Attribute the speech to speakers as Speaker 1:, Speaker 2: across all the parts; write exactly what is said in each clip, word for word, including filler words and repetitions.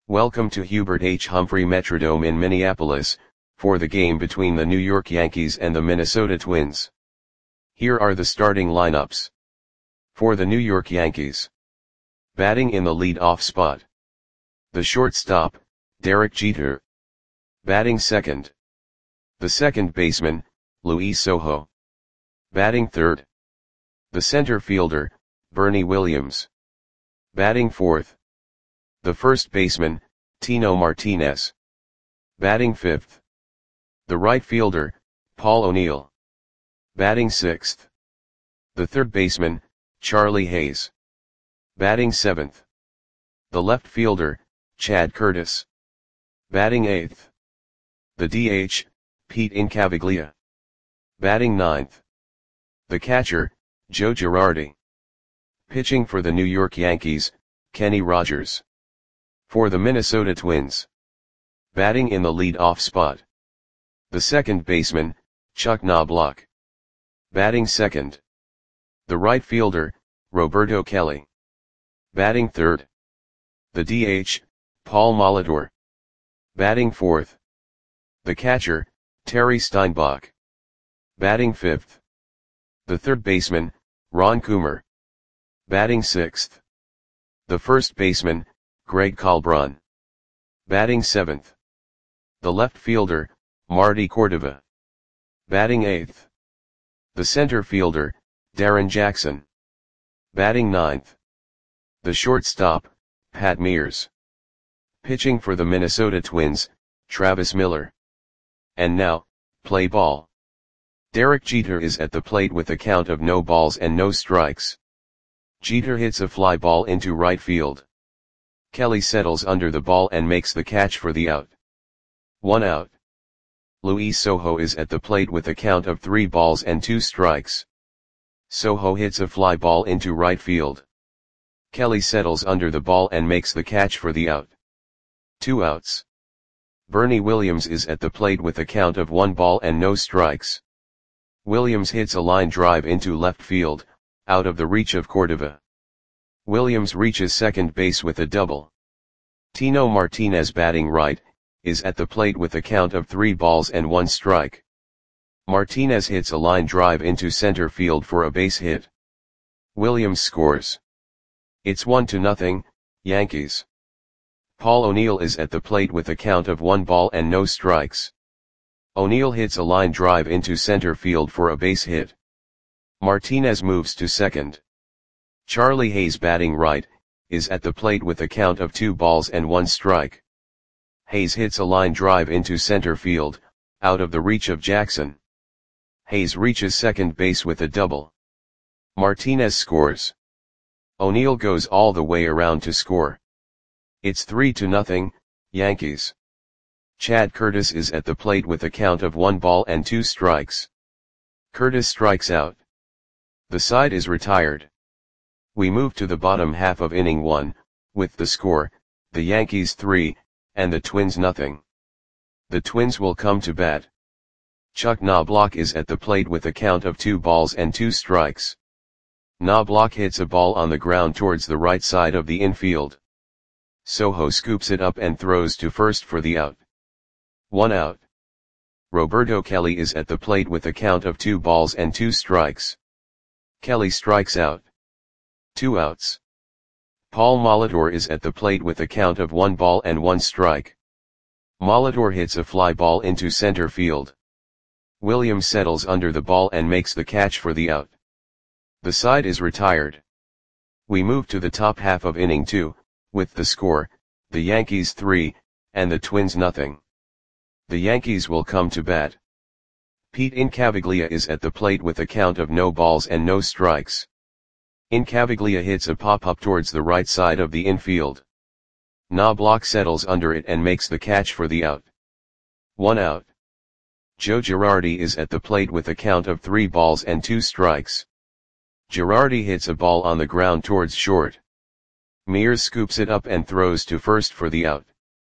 Speaker 1: Welcome to Hubert H. Humphrey Metrodome in Minneapolis, for the game between the New York Yankees and the Minnesota Twins. Here are the starting lineups. For the New York Yankees. Batting in the lead-off spot. The shortstop, Derek Jeter. Batting second. The second baseman, Luis Sojo. Batting third. The center fielder, Bernie Williams. Batting fourth. The first baseman, Tino Martinez. Batting fifth. The right fielder, Paul O'Neill. Batting sixth. The third baseman, Charlie Hayes. Batting seventh. The left fielder, Chad Curtis. Batting eighth. The D H, Pete Incaviglia. Batting ninth. The catcher, Joe Girardi. Pitching for the New York Yankees, Kenny Rogers. For the Minnesota Twins. Batting in the lead-off spot. The second baseman, Chuck Knobloch. Batting second. The right fielder, Roberto Kelly. Batting third. The D H, Paul Molitor. Batting fourth. The catcher, Terry Steinbach. Batting fifth. The third baseman, Ron Coomer. Batting sixth. The first baseman, Greg Colbron. Batting seventh. The left fielder, Marty Cordova. Batting eighth. The center fielder, Darren Jackson. Batting ninth. The shortstop, Pat Mears. Pitching for the Minnesota Twins, Travis Miller. And now, play ball. Derek Jeter is at the plate with a count of no balls and no strikes. Jeter hits a fly ball into right field. Kelly settles under the ball and makes the catch for the out. One out. Luis Sojo is at the plate with a count of three balls and two strikes. Sojo hits a fly ball into right field. Kelly settles under the ball and makes the catch for the out. Two outs. Bernie Williams is at the plate with a count of one ball and no strikes. Williams hits a line drive into left field, out of the reach of Cordova. Williams reaches second base with a double. Tino Martinez, batting right, is at the plate with a count of three balls and one strike. Martinez hits a line drive into center field for a base hit. Williams scores. It's one to nothing, Yankees. Paul O'Neill is at the plate with a count of one ball and no strikes. O'Neill hits a line drive into center field for a base hit. Martinez moves to second. Charlie Hayes, batting right, is at the plate with a count of two balls and one strike. Hayes hits a line drive into center field, out of the reach of Jackson. Hayes reaches second base with a double. Martinez scores. O'Neill goes all the way around to score. It's three to nothing, Yankees. Chad Curtis is at the plate with a count of one ball and two strikes. Curtis strikes out. The side is retired. We move to the bottom half of inning one, with the score, the Yankees three, and the Twins nothing. The Twins will come to bat. Chuck Knobloch is at the plate with a count of two balls and two strikes. Knobloch hits a ball on the ground towards the right side of the infield. Sojo scoops it up and throws to first for the out. One out. Roberto Kelly is at the plate with a count of two balls and two strikes. Kelly strikes out. Two outs. Paul Molitor is at the plate with a count of one ball and one strike. Molitor hits a fly ball into center field. Williams settles under the ball and makes the catch for the out. The side is retired. We move to the top half of inning two, with the score, the Yankees three, and the Twins nothing. The Yankees will come to bat. Pete Incaviglia is at the plate with a count of no balls and no strikes. Incaviglia hits a pop-up towards the right side of the infield. Knobloch settles under it and makes the catch for the out. One out. Joe Girardi is at the plate with a count of three balls and two strikes. Girardi hits a ball on the ground towards short. Mears scoops it up and throws to first for the out.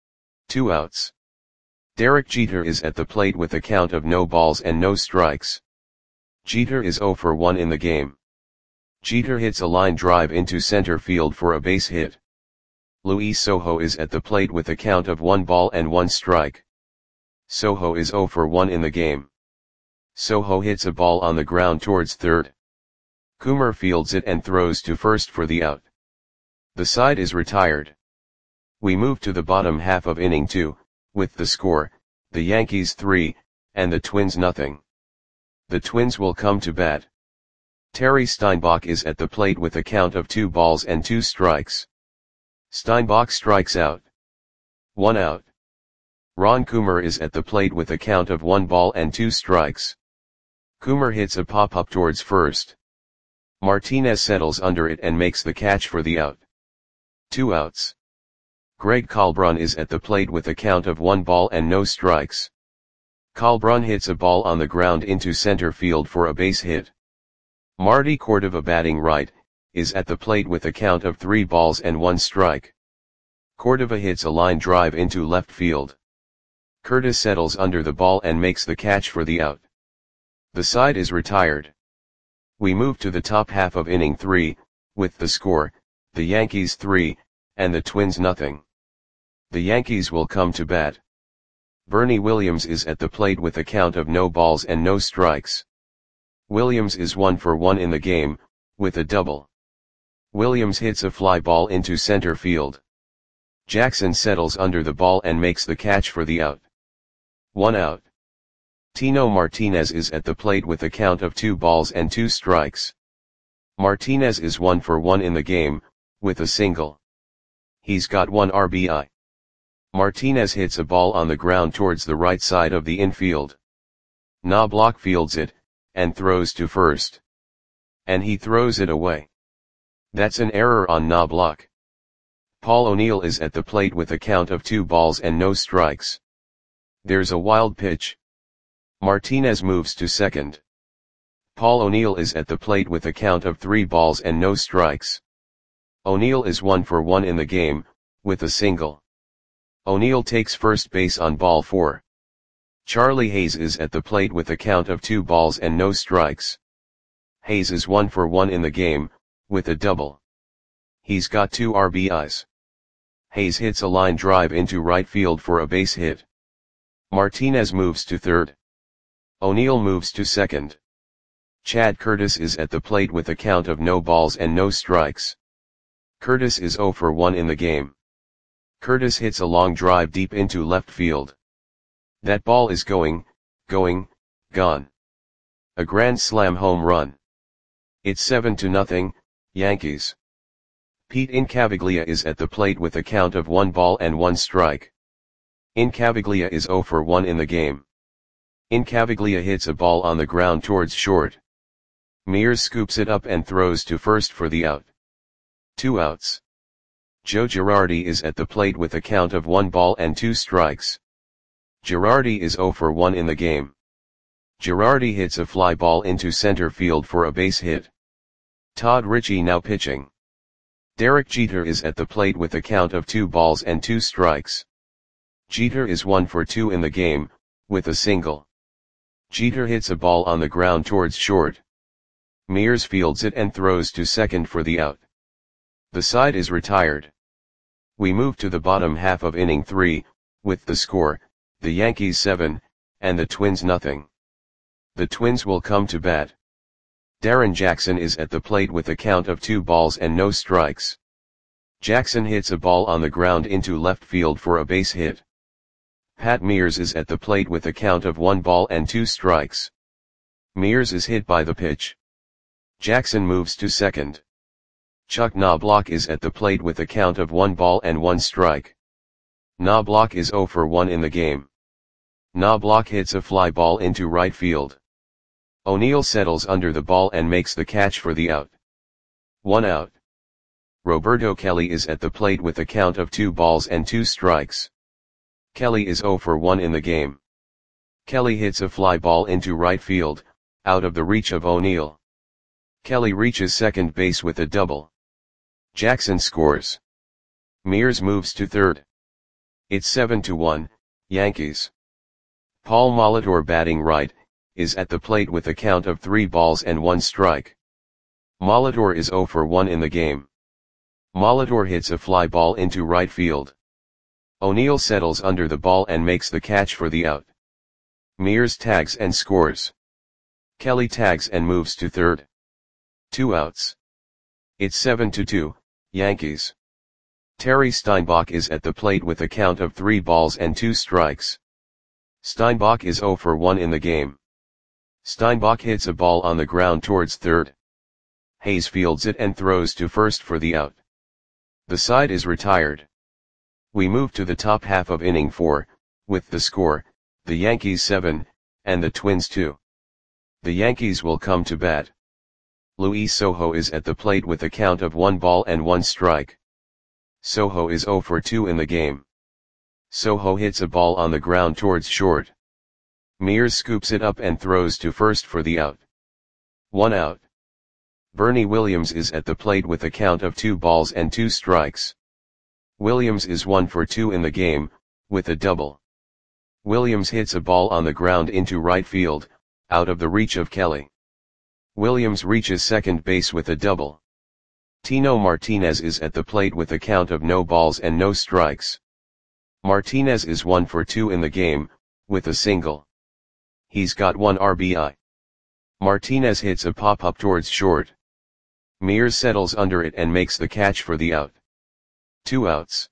Speaker 1: Two outs. Derek Jeter is at the plate with a count of no balls and no strikes. Jeter is zero for one in the game. Jeter hits a line drive into center field for a base hit. Luis Sojo is at the plate with a count of one ball and one strike. Sojo is zero for one in the game. Sojo hits a ball on the ground towards third. Coomer fields it and throws to first for the out. The side is retired. We move to the bottom half of inning two, with the score, the Yankees three, and the Twins nothing. The Twins will come to bat. Terry Steinbach is at the plate with a count of two balls and two strikes. Steinbach strikes out. One out. Ron Coomer is at the plate with a count of one ball and two strikes. Coomer hits a pop-up towards first. Martinez settles under it and makes the catch for the out. Two outs. Greg Kalbrun is at the plate with a count of one ball and no strikes. Kalbrun hits a ball on the ground into center field for a base hit. Marty Cordova, batting right, is at the plate with a count of three balls and one strike. Cordova hits a line drive into left field. Curtis settles under the ball and makes the catch for the out. The side is retired. We move to the top half of inning three, with the score, the Yankees three, and the Twins nothing. The Yankees will come to bat. Bernie Williams is at the plate with a count of no balls and no strikes. Williams is one for one in the game, with a double. Williams hits a fly ball into center field. Jackson settles under the ball and makes the catch for the out. One out. Tino Martinez is at the plate with a count of two balls and two strikes. Martinez is one for one in the game, with a single. He's got one R B I. Martinez hits a ball on the ground towards the right side of the infield. Knobloch fields it, and throws to first. And he throws it away. That's an error on Knobloch. Paul O'Neill is at the plate with a count of two balls and no strikes. There's a wild pitch. Martinez moves to second. Paul O'Neill is at the plate with a count of three balls and no strikes. O'Neill is one for one in the game, with a single. O'Neill takes first base on ball four. Charlie Hayes is at the plate with a count of two balls and no strikes. Hayes is one for one in the game, with a double. He's got two R B Is. Hayes hits a line drive into right field for a base hit. Martinez moves to third. O'Neill moves to second. Chad Curtis is at the plate with a count of no balls and no strikes. Curtis is zero for one in the game. Curtis hits a long drive deep into left field. That ball is going, going, gone. A grand slam home run. It's seven to nothing, Yankees. Pete Incaviglia is at the plate with a count of one ball and one strike. Incaviglia is zero for one in the game. Incaviglia hits a ball on the ground towards short. Mears scoops it up and throws to first for the out. Two outs. Joe Girardi is at the plate with a count of one ball and two strikes. Girardi is zero for one in the game. Girardi hits a fly ball into center field for a base hit. Todd Ritchie now pitching. Derek Jeter is at the plate with a count of two balls and two strikes. Jeter is one for two in the game, with a single. Jeter hits a ball on the ground towards short. Mears fields it and throws to second for the out. The side is retired. We move to the bottom half of inning three, with the score, the Yankees seven, and the Twins nothing. The Twins will come to bat. Darren Jackson is at the plate with a count of two balls and no strikes. Jackson hits a ball on the ground into left field for a base hit. Pat Mears is at the plate with a count of one ball and two strikes. Mears is hit by the pitch. Jackson moves to second. Chuck Knobloch is at the plate with a count of one ball and one strike. Knobloch is zero for one in the game. Knobloch hits a fly ball into right field. O'Neill settles under the ball and makes the catch for the out. One out. Roberto Kelly is at the plate with a count of two balls and two strikes. Kelly is zero for one in the game. Kelly hits a fly ball into right field, out of the reach of O'Neill. Kelly reaches second base with a double. Jackson scores. Mears moves to third. It's seven to one, Yankees. Paul Molitor, batting right, is at the plate with a count of three balls and one strike. Molitor is zero for one in the game. Molitor hits a fly ball into right field. O'Neill settles under the ball and makes the catch for the out. Mears tags and scores. Kelly tags and moves to third. Two outs. It's seven to two, Yankees. Terry Steinbach is at the plate with a count of three balls and two strikes. Steinbach is zero for one in the game. Steinbach hits a ball on the ground towards third. Hayes fields it and throws to first for the out. The side is retired. We move to the top half of inning four, with the score, the Yankees seven, and the Twins two. The Yankees will come to bat. Luis Sojo is at the plate with a count of one ball and one strike. Sojo is zero for two in the game. Sojo hits a ball on the ground towards short. Mears scoops it up and throws to first for the out. One out. Bernie Williams is at the plate with a count of two balls and two strikes. Williams is one for two in the game, with a double. Williams hits a ball on the ground into right field, out of the reach of Kelly. Williams reaches second base with a double. Tino Martinez is at the plate with a count of no balls and no strikes. Martinez is one for two in the game, with a single. He's got one R B I. Martinez hits a pop-up towards short. Mears settles under it and makes the catch for the out. Two outs.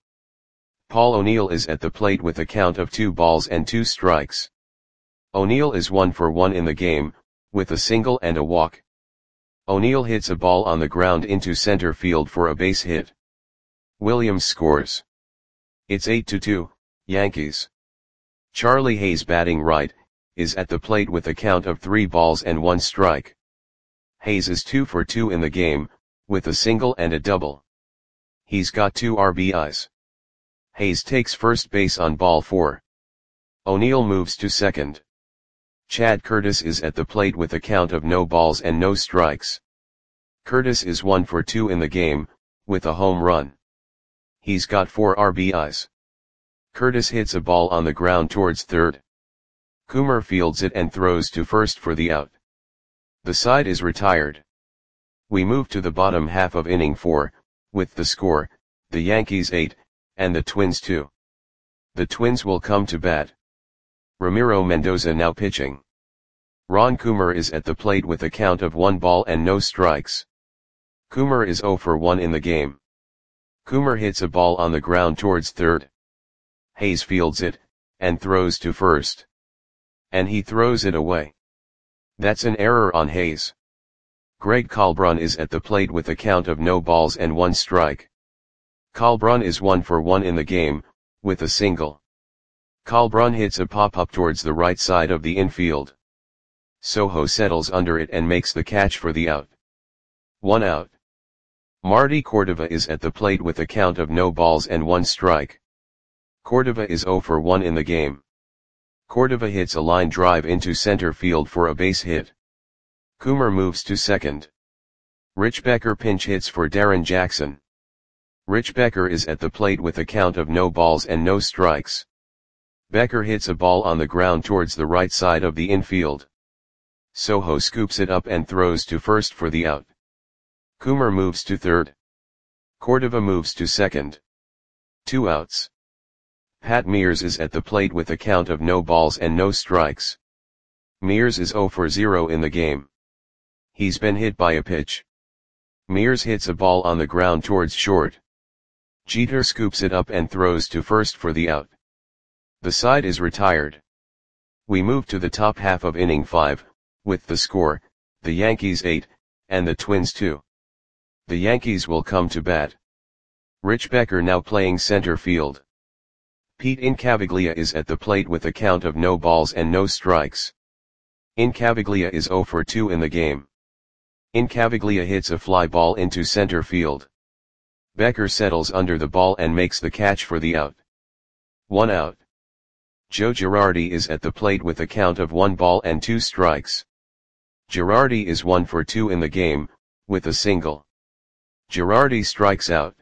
Speaker 1: Paul O'Neill is at the plate with a count of two balls and two strikes. O'Neill is one for one in the game, with a single and a walk. O'Neill hits a ball on the ground into center field for a base hit. Williams scores. It's eight to two, Yankees. Charlie Hayes, batting right, is at the plate with a count of three balls and one strike. Hayes is two for two in the game, with a single and a double. He's got two R B Is. Hayes takes first base on ball four. O'Neill moves to second. Chad Curtis is at the plate with a count of no balls and no strikes. Curtis is one for two in the game, with a home run. He's got four R B Is. Curtis hits a ball on the ground towards third. Coomer fields it and throws to first for the out. The side is retired. We move to the bottom half of inning four, with the score, the Yankees eight, and the Twins two. The Twins will come to bat. Ramiro Mendoza now pitching. Ron Coomer is at the plate with a count of one ball and no strikes. Coomer is zero for one in the game. Coomer hits a ball on the ground towards third. Hayes fields it, and throws to first. And he throws it away. That's an error on Hayes. Greg Colbrun is at the plate with a count of no balls and one strike. Colbrun is one for one in the game, with a single. Colbrun hits a pop-up towards the right side of the infield. Sojo settles under it and makes the catch for the out. One out. Marty Cordova is at the plate with a count of no balls and one strike. Cordova is zero for one in the game. Cordova hits a line drive into center field for a base hit. Coomer moves to second. Rich Becker pinch hits for Darren Jackson. Rich Becker is at the plate with a count of no balls and no strikes. Becker hits a ball on the ground towards the right side of the infield. Sojo scoops it up and throws to first for the out. Coomer moves to third. Cordova moves to second. Two outs. Pat Mears is at the plate with a count of no balls and no strikes. Mears is zero for zero in the game. He's been hit by a pitch. Mears hits a ball on the ground towards short. Jeter scoops it up and throws to first for the out. The side is retired. We move to the top half of inning five, with the score, the Yankees eight, and the Twins two. The Yankees will come to bat. Rich Becker now playing center field. Pete Incaviglia is at the plate with a count of no balls and no strikes. Incaviglia is zero for two in the game. Incaviglia hits a fly ball into center field. Becker settles under the ball and makes the catch for the out. One out. Joe Girardi is at the plate with a count of one ball and two strikes. Girardi is one for two in the game, with a single. Girardi strikes out.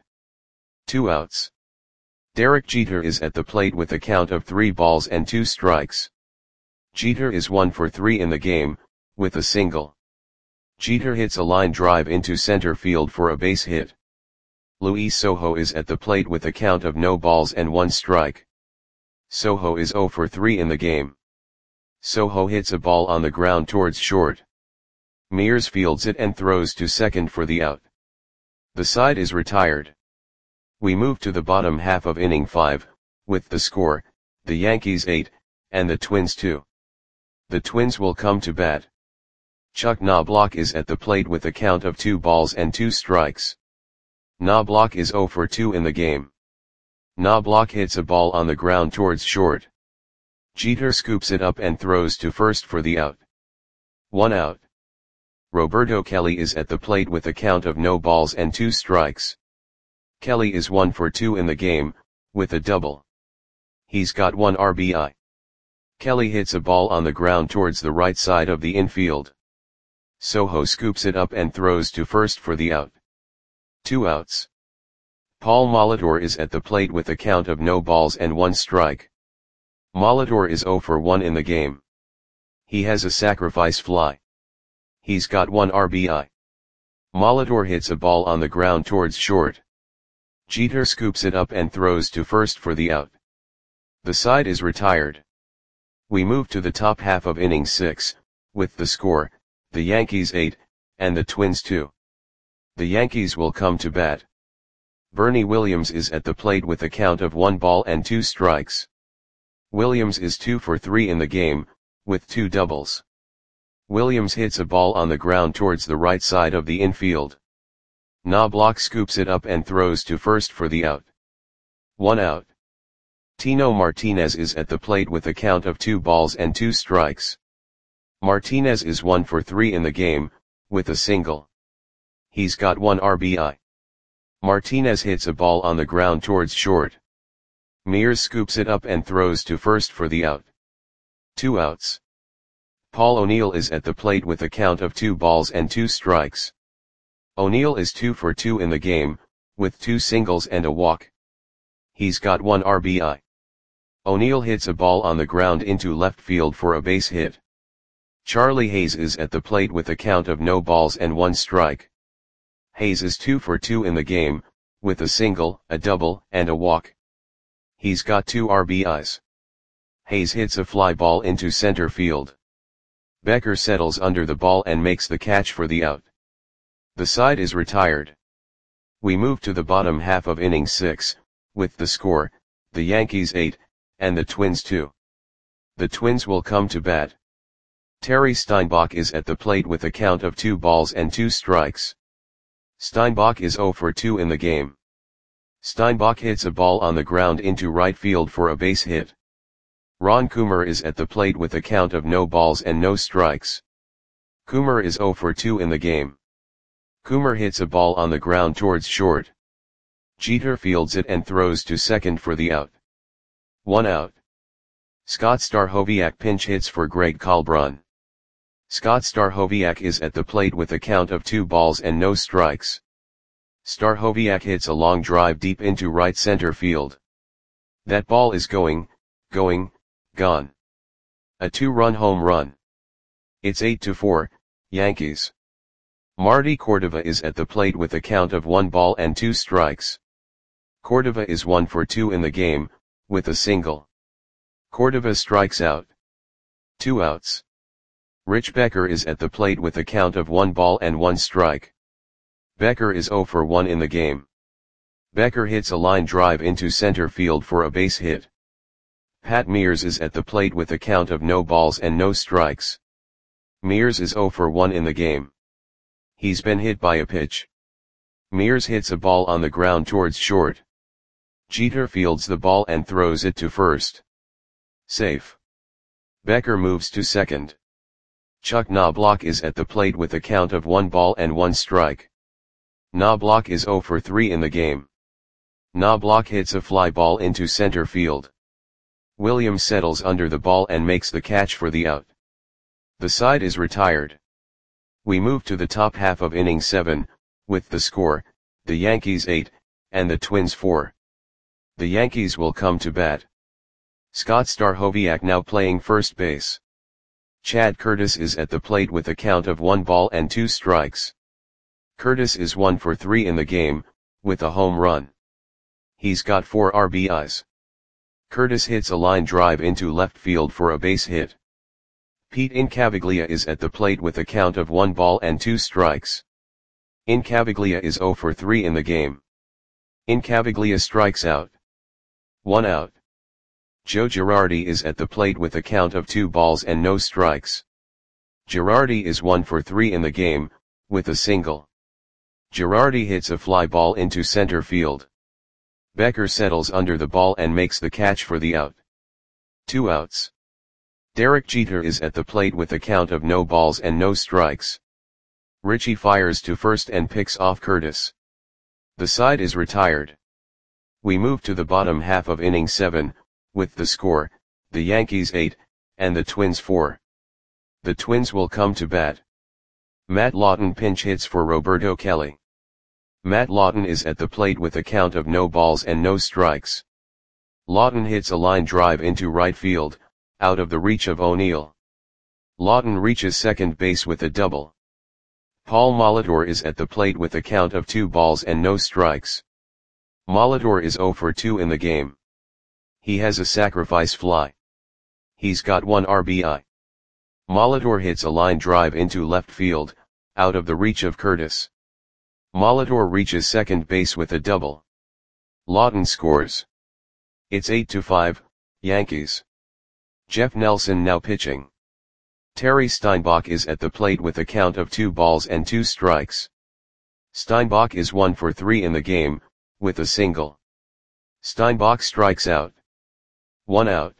Speaker 1: Two outs. Derek Jeter is at the plate with a count of three balls and two strikes. Jeter is one for three in the game, with a single. Jeter hits a line drive into center field for a base hit. Luis Sojo is at the plate with a count of no balls and one strike. Sojo is zero for three in the game. Sojo hits a ball on the ground towards short. Mears fields it and throws to second for the out. The side is retired. We move to the bottom half of inning five, with the score, the Yankees eight, and the Twins two. The Twins will come to bat. Chuck Knobloch is at the plate with a count of two balls and two strikes. Knobloch is zero for two in the game. Knobloch hits a ball on the ground towards short. Jeter scoops it up and throws to first for the out. One out. Roberto Kelly is at the plate with a count of no balls and two strikes. Kelly is one for two in the game, with a double. He's got one R B I. Kelly hits a ball on the ground towards the right side of the infield. Sojo scoops it up and throws to first for the out. Two outs. Paul Molitor is at the plate with a count of no balls and one strike. Molitor is zero for one in the game. He has a sacrifice fly. He's got one R B I. Molitor hits a ball on the ground towards short. Jeter scoops it up and throws to first for the out. The side is retired. We move to the top half of inning six, with the score, the Yankees eight, and the Twins two. The Yankees will come to bat. Bernie Williams is at the plate with a count of one ball and two strikes. Williams is two for three in the game, with two doubles. Williams hits a ball on the ground towards the right side of the infield. Knobloch scoops it up and throws to first for the out. One out. Tino Martinez is at the plate with a count of two balls and two strikes. Martinez is one for three in the game, with a single. He's got one R B I. Martinez hits a ball on the ground towards short. Mears scoops it up and throws to first for the out. Two outs. Paul O'Neill is at the plate with a count of two balls and two strikes. O'Neill is two for two in the game, with two singles and a walk. He's got one R B I. O'Neill hits a ball on the ground into left field for a base hit. Charlie Hayes is at the plate with a count of no balls and one strike. Hayes is two for two in the game, with a single, a double, and a walk. He's got two R B Is. Hayes hits a fly ball into center field. Becker settles under the ball and makes the catch for the out. The side is retired. We move to the bottom half of inning six, with the score, the Yankees eight, and the Twins two. The Twins will come to bat. Terry Steinbach is at the plate with a count of two balls and two strikes. Steinbach is zero for two in the game. Steinbach hits a ball on the ground into right field for a base hit. Ron Coomer is at the plate with a count of no balls and no strikes. Coomer is zero for two in the game. Coomer hits a ball on the ground towards short. Jeter fields it and throws to second for the out. One out. Scott Stachowiak pinch hits for Greg Colbrun. Scott Stachowiak is at the plate with a count of two balls and no strikes. Stachowiak hits a long drive deep into right center field. That ball is going, going, gone. A two-run home run. It's eight to four, Yankees. Marty Cordova is at the plate with a count of one ball and two strikes. Cordova is one for two in the game, with a single. Cordova strikes out. Two outs. Rich Becker is at the plate with a count of one ball and one strike. Becker is zero for one in the game. Becker hits a line drive into center field for a base hit. Pat Mears is at the plate with a count of no balls and no strikes. Mears is zero for one in the game. He's been hit by a pitch. Mears hits a ball on the ground towards short. Jeter fields the ball and throws it to first. Safe. Becker moves to second. Chuck Knobloch is at the plate with a count of one ball and one strike. Knobloch is zero for three in the game. Knobloch hits a fly ball into center field. Williams settles under the ball and makes the catch for the out. The side is retired. We move to the top half of inning seven, with the score, the Yankees eight, and the Twins four. The Yankees will come to bat. Scott Stachowiak now playing first base. Chad Curtis is at the plate with a count of one ball and two strikes. Curtis is one for three in the game, with a home run. He's got four R B Is. Curtis hits a line drive into left field for a base hit. Pete Incaviglia is at the plate with a count of one ball and two strikes. Incaviglia is zero for three in the game. Incaviglia strikes out. One out. Joe Girardi is at the plate with a count of two balls and no strikes. Girardi is one for three in the game, with a single. Girardi hits a fly ball into center field. Becker settles under the ball and makes the catch for the out. Two outs. Derek Jeter is at the plate with a count of no balls and no strikes. Richie fires to first and picks off Curtis. The side is retired. We move to the bottom half of inning seven, with the score, the Yankees eight, and the Twins four. The Twins will come to bat. Matt Lawton pinch hits for Roberto Kelly. Matt Lawton is at the plate with a count of no balls and no strikes. Lawton hits a line drive into right field, out of the reach of O'Neill. Lawton reaches second base with a double. Paul Molitor is at the plate with a count of two balls and no strikes. Molitor is zero for two in the game. He has a sacrifice fly. He's got one R B I. Molitor hits a line drive into left field, out of the reach of Curtis. Molitor reaches second base with a double. Lawton scores. It's eight to five, Yankees. Jeff Nelson now pitching. Terry Steinbach is at the plate with a count of two balls and two strikes. Steinbach is one for three in the game, with a single. Steinbach strikes out. One out.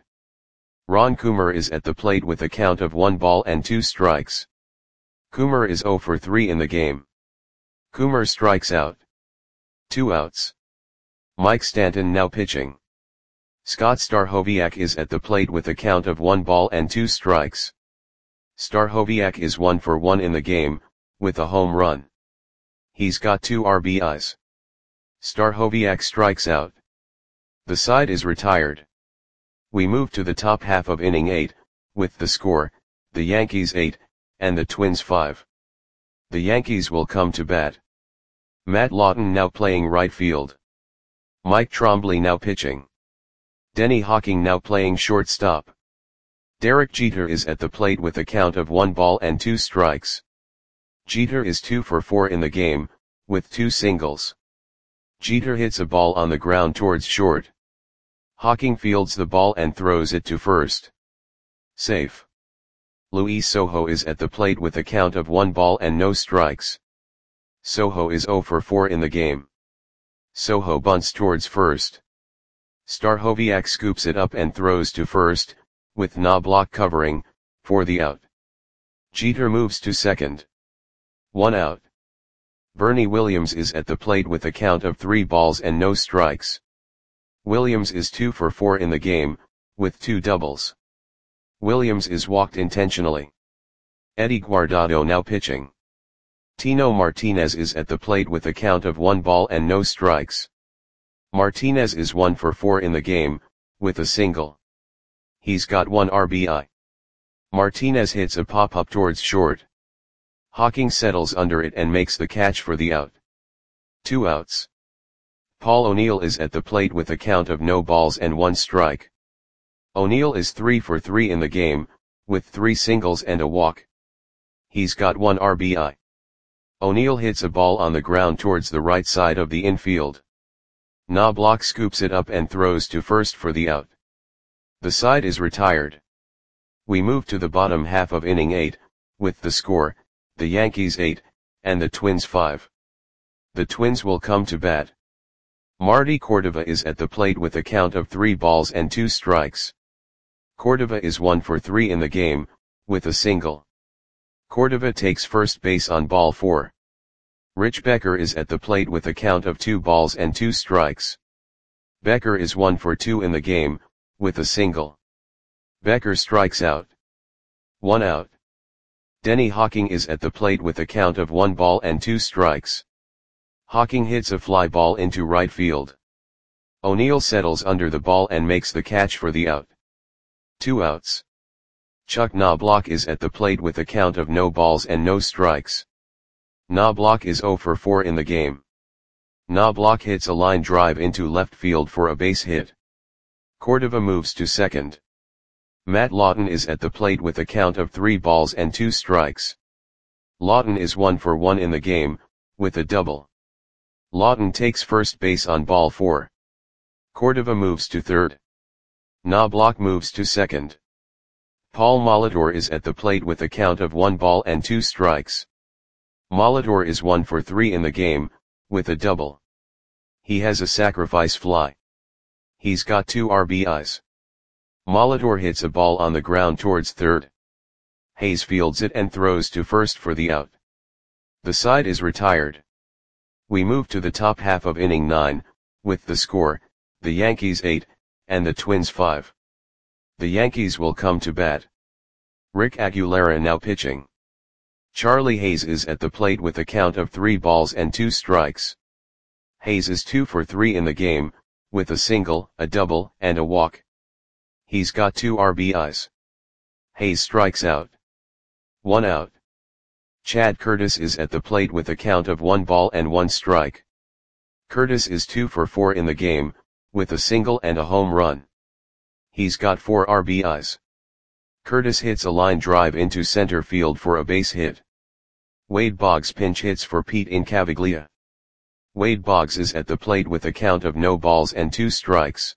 Speaker 1: Ron Coomer is at the plate with a count of one ball and two strikes. Coomer is zero for three in the game. Coomer strikes out. Two outs. Mike Stanton now pitching. Scott Stahoviak is at the plate with a count of one ball and two strikes. Stahoviak is one for one in the game, with a home run. He's got two R B Is. Stahoviak strikes out. The side is retired. We move to the top half of inning eight, with the score, the Yankees eight, and the Twins five. The Yankees will come to bat. Matt Lawton now playing right field. Mike Trombley now pitching. Denny Hawking now playing shortstop. Derek Jeter is at the plate with a count of one ball and two strikes. Jeter is two for four in the game, with two singles. Jeter hits a ball on the ground towards short. Hawking fields the ball and throws it to first. Safe. Luis Sojo is at the plate with a count of one ball and no strikes. Sojo is zero for four in the game. Sojo bunts towards first. Stahoviak scoops it up and throws to first, with Knobloch covering, for the out. Jeter moves to second. One out. Bernie Williams is at the plate with a count of three balls and no strikes. Williams is two for four in the game, with two doubles. Williams is walked intentionally. Eddie Guardado now pitching. Tino Martinez is at the plate with a count of one ball and no strikes. Martinez is one for four in the game, with a single. He's got one R B I. Martinez hits a pop-up towards short. Hawking settles under it and makes the catch for the out. Two outs. Paul O'Neill is at the plate with a count of no balls and one strike. O'Neill is three for three in the game, with three singles and a walk. He's got one R B I. O'Neill hits a ball on the ground towards the right side of the infield. Knobloch scoops it up and throws to first for the out. The side is retired. We move to the bottom half of inning eight, with the score, the Yankees eight, and the Twins five. The Twins will come to bat. Marty Cordova is at the plate with a count of three balls and two strikes. Cordova is one for three in the game, with a single. Cordova takes first base on ball four. Rich Becker is at the plate with a count of two balls and two strikes. Becker is one for two in the game, with a single. Becker strikes out. One out. Denny Hawking is at the plate with a count of one ball and two strikes. Hawking hits a fly ball into right field. O'Neill settles under the ball and makes the catch for the out. Two outs. Chuck Knobloch is at the plate with a count of no balls and no strikes. Knobloch is zero for four in the game. Knobloch hits a line drive into left field for a base hit. Cordova moves to second. Matt Lawton is at the plate with a count of three balls and two strikes. Lawton is one for one in the game, with a double. Lawton takes first base on ball four. Cordova moves to third. Knobloch moves to second. Paul Molitor is at the plate with a count of one ball and two strikes. Molitor is one for three in the game, with a double. He has a sacrifice fly. He's got two R B Is. Molitor hits a ball on the ground towards third. Hayes fields it and throws to first for the out. The side is retired. We move to the top half of inning nine, with the score, the Yankees eight, and the Twins five. The Yankees will come to bat. Rick Aguilera now pitching. Charlie Hayes is at the plate with a count of three balls and two strikes. Hayes is two for three in the game, with a single, a double, and a walk. He's got two R B Is. Hayes strikes out. One out. Chad Curtis is at the plate with a count of one ball and one strike. Curtis is two for four in the game, with a single and a home run. He's got four R B Is. Curtis hits a line drive into center field for a base hit. Wade Boggs pinch hits for Pete Incaviglia. Wade Boggs is at the plate with a count of no balls and two strikes.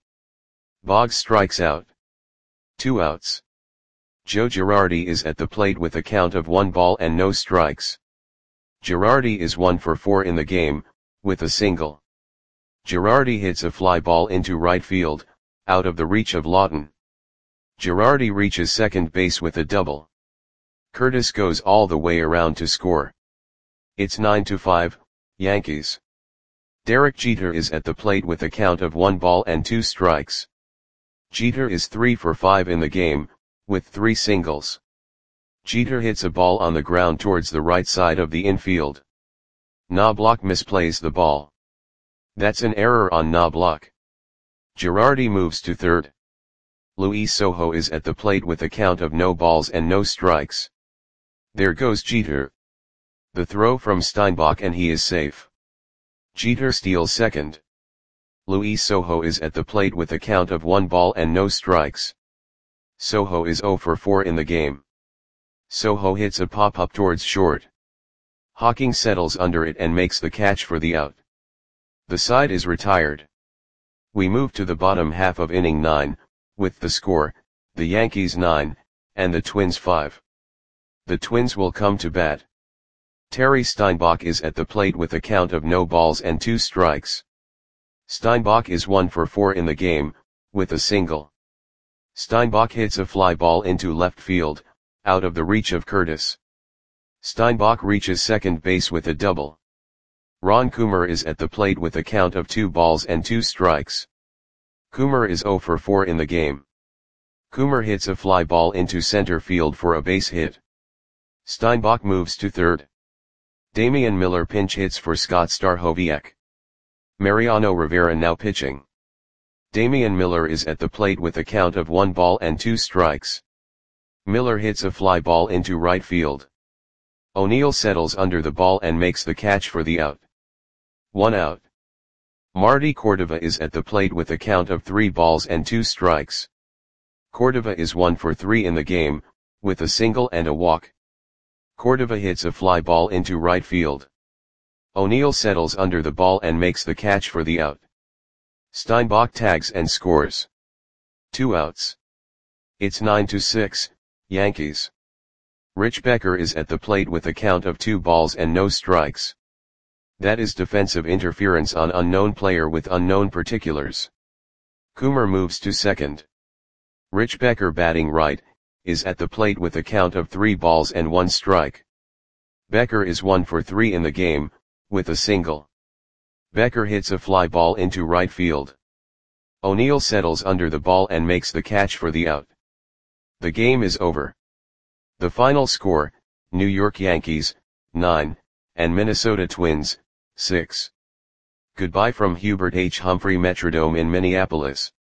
Speaker 1: Boggs strikes out. Two outs. Joe Girardi is at the plate with a count of one ball and no strikes. Girardi is one for four in the game, with a single. Girardi hits a fly ball into right field, out of the reach of Lawton. Girardi reaches second base with a double. Curtis goes all the way around to score. It's nine to five, Yankees. Derek Jeter is at the plate with a count of one ball and two strikes. Jeter is three for five in the game, with three singles. Jeter hits a ball on the ground towards the right side of the infield. Knobloch misplays the ball. That's an error on Knobloch. Girardi moves to third. Luis Sojo is at the plate with a count of no balls and no strikes. There goes Jeter. The throw from Steinbach and he is safe. Jeter steals second. Luis Sojo is at the plate with a count of one ball and no strikes. Sojo is zero for four in the game. Sojo hits a pop-up towards short. Hawking settles under it and makes the catch for the out. The side is retired. We move to the bottom half of inning nine, with the score, the Yankees nine, and the Twins five. The Twins will come to bat. Terry Steinbach is at the plate with a count of no balls and two strikes. Steinbach is one for four in the game, with a single. Steinbach hits a fly ball into left field, out of the reach of Curtis. Steinbach reaches second base with a double. Ron Coomer is at the plate with a count of two balls and two strikes. Coomer is zero for four in the game. Coomer hits a fly ball into center field for a base hit. Steinbach moves to third. Damian Miller pinch hits for Scott Stahoviek. Mariano Rivera now pitching. Damian Miller is at the plate with a count of one ball and two strikes. Miller hits a fly ball into right field. O'Neill settles under the ball and makes the catch for the out. One out. Marty Cordova is at the plate with a count of three balls and two strikes. Cordova is one for three in the game, with a single and a walk. Cordova hits a fly ball into right field. O'Neill settles under the ball and makes the catch for the out. Steinbach tags and scores. Two outs. It's nine to six, Yankees. Rich Becker is at the plate with a count of two balls and no strikes. That is defensive interference on unknown player with unknown particulars. Coomer moves to second. Rich Becker, batting right, is at the plate with a count of three balls and one strike. Becker is one for three in the game, with a single. Becker hits a fly ball into right field. O'Neill settles under the ball and makes the catch for the out. The game is over. The final score, New York Yankees, nine, and Minnesota Twins, six. Goodbye from Hubert H. Humphrey Metrodome in Minneapolis.